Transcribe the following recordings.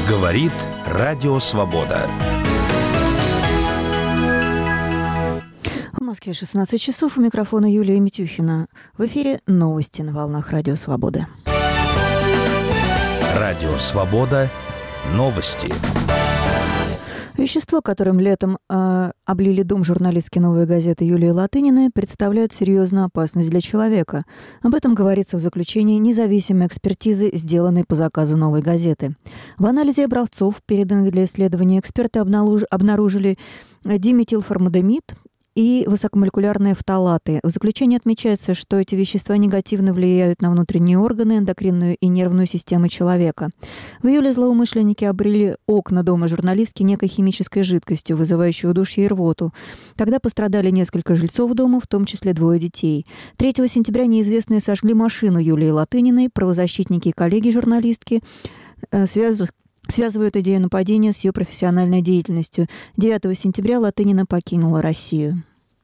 Говорит Радио Свобода. В Москве 16 часов. У микрофона Юлия Митюхина. В эфире новости на волнах Радио Свободы. Радио Свобода. Новости. Вещество, которым летом облили дом журналистки «Новой газеты» Юлии Латыниной, представляет серьезную опасность для человека. Об этом говорится в заключении независимой экспертизы, сделанной по заказу «Новой газеты». В анализе образцов, переданных для исследования, эксперты обнаружили диметилформадемид и высокомолекулярные фталаты. В заключении отмечается, что эти вещества негативно влияют на внутренние органы, эндокринную и нервную системы человека. В июле злоумышленники обрели окна дома журналистки некой химической жидкостью, вызывающей удушье и рвоту. Тогда пострадали несколько жильцов дома, в том числе 2 детей. 3 сентября неизвестные сожгли машину Юлии Латыниной. Правозащитники и коллеги журналистки связывают идею нападения с ее профессиональной деятельностью. 9 сентября Латынина покинула Россию.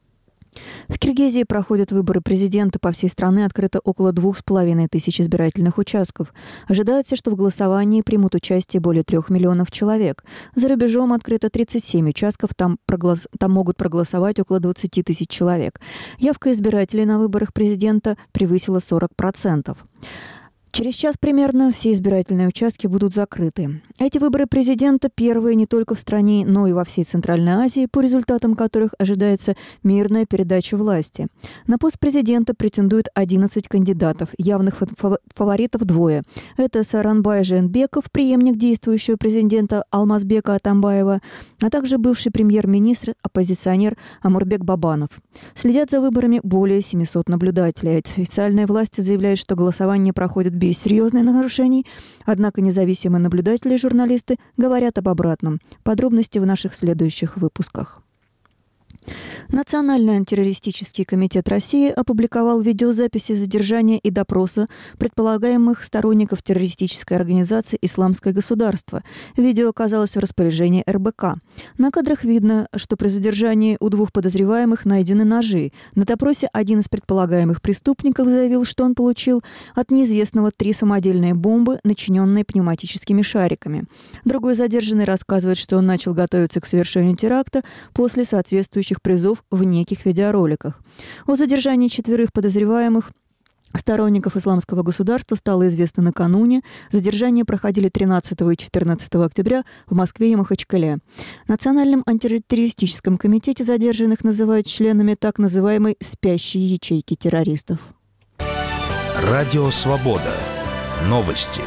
В Киргизии проходят выборы президента. По всей стране открыто около 2500 избирательных участков. Ожидается, что в голосовании примут участие более 3 миллионов человек. За рубежом открыто 37 участков. Там могут проголосовать около 20 тысяч человек. Явка избирателей на выборах президента превысила 40%. Через час примерно все избирательные участки будут закрыты. Эти выборы президента первые не только в стране, но и во всей Центральной Азии, по результатам которых ожидается мирная передача власти. На пост президента претендуют 11 кандидатов, явных фаворитов 2. Это Сооронбай Жээнбеков, преемник действующего президента Алмазбека Атамбаева, а также бывший премьер-министр, оппозиционер Омурбек Бабанов. Следят за выборами более 700 наблюдателей. Официальные власти заявляют, что голосование проходит без серьезных нарушений, однако независимые наблюдатели и журналисты говорят об обратном. Подробности в наших следующих выпусках. Национальный антитеррористический комитет России опубликовал видеозаписи задержания и допроса предполагаемых сторонников террористической организации «Исламское государство». Видео оказалось в распоряжении РБК. На кадрах видно, что при задержании у 2 подозреваемых найдены ножи. На допросе один из предполагаемых преступников заявил, что он получил от неизвестного 3 самодельные бомбы, начиненные пневматическими шариками. Другой задержанный рассказывает, что он начал готовиться к совершению теракта после соответствующих призов в неких видеороликах. О задержании 4 подозреваемых сторонников Исламского государства стало известно накануне. Задержания проходили 13 и 14 октября в Москве и Махачкале. В Национальном антитеррористическом комитете задержанных называют членами так называемой «спящей ячейки террористов». Радио Свобода. Новости.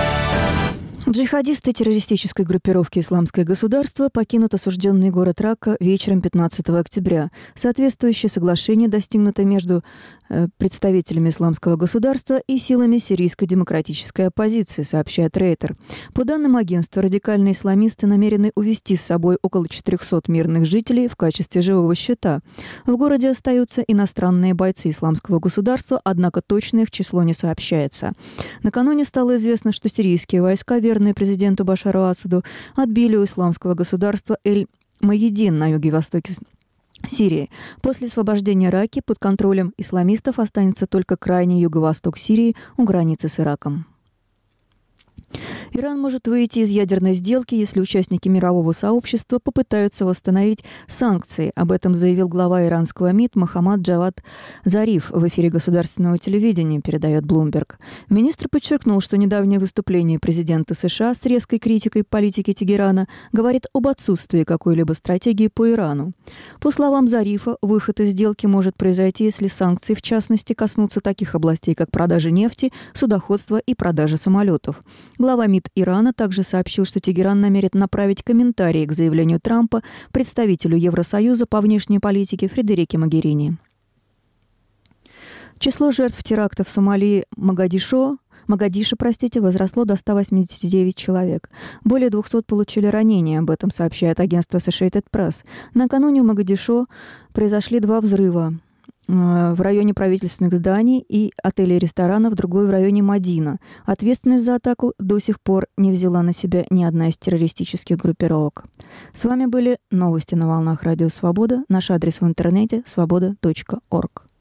Джихадисты террористической группировки «Исламское государство» покинут осужденный город Ракка вечером 15 октября. Соответствующее соглашение достигнуто между представителями «Исламского государства» и силами сирийской демократической оппозиции, сообщает Рейтер. По данным агентства, радикальные исламисты намерены увезти с собой около 400 мирных жителей в качестве живого щита. В городе остаются иностранные бойцы «Исламского государства», однако точно их число не сообщается. Накануне стало известно, что сирийские войска, верные президенту Башару Асаду, отбили у «Исламского государства» Эль-Маедин на юге-востоке Сирии. После освобождения Раки под контролем исламистов останется только крайний юго-восток Сирии у границы с Ираком. Иран может выйти из ядерной сделки, если участники мирового сообщества попытаются восстановить санкции. Об этом заявил глава иранского МИД Мохаммад Джавад Зариф в эфире государственного телевидения, передает Bloomberg. Министр подчеркнул, что недавнее выступление президента США с резкой критикой политики Тегерана говорит об отсутствии какой-либо стратегии по Ирану. По словам Зарифа, выход из сделки может произойти, если санкции, в частности, коснутся таких областей, как продажа нефти, судоходство и продажа самолетов. Глава МИД Ирана также сообщил, что Тегеран намерен направить комментарии к заявлению Трампа представителю Евросоюза по внешней политике Фредерике Могерини. Число жертв терактов в Сомали Могадишо возросло до 189 человек. Более 200 получили ранения, об этом сообщает агентство Associated Press. Накануне в Могадишо произошли 2 взрыва. В районе правительственных зданий и отелей и ресторанов, другой в районе Мадина. Ответственность за атаку до сих пор не взяла на себя ни одна из террористических группировок. С вами были новости на волнах Радио Свобода. Наш адрес в интернете – svoboda.org.